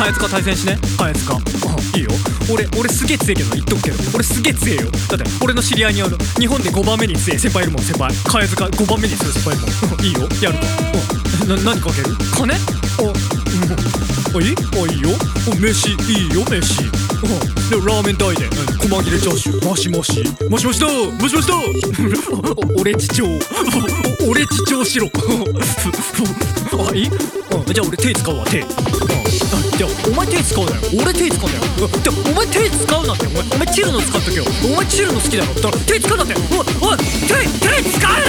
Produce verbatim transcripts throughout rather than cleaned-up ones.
ハヤツカ対戦しね。ハヤツカいいよ。俺俺すげえ強えけど言っとくけど、俺すげえ強えよ。だって俺の知り合いにある日本でごばんめに強え先輩いるもん。先輩ハヤツカごばんめに強い先輩いるもんいいよ、やるか。な何かける？金？おおいい？おいいよ。お飯いいよ飯。でラーメン代で細切れチャーシューマシマシマシマシだマシマシだ俺父長俺父長しろあ、いい？じゃあ俺手使うわ手。じゃあお前手使うなよ。俺手使うんだよ。じゃあお前手使うなって。お前お前チルの使っとけよ。お前チルの好きだろ。だから手使うなって。おいおい手手使うなって。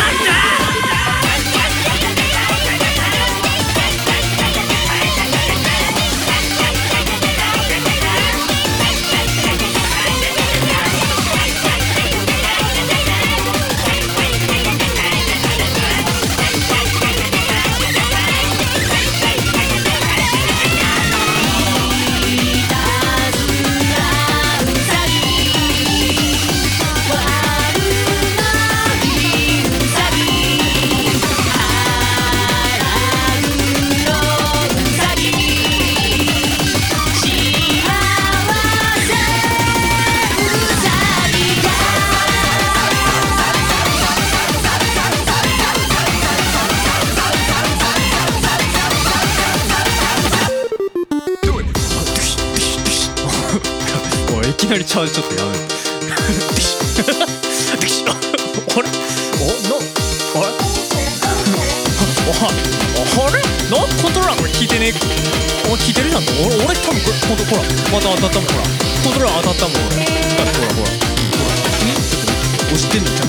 いきなりチャージちょっとやめるあれおなあれあれなコントローラーこれ効いてねえ。お前効いてるじゃん。俺俺多分これほんとほらまた当たったもん。ほらコントローラー当たったもん俺。だってほらほらほらちょっと押してんのちゃん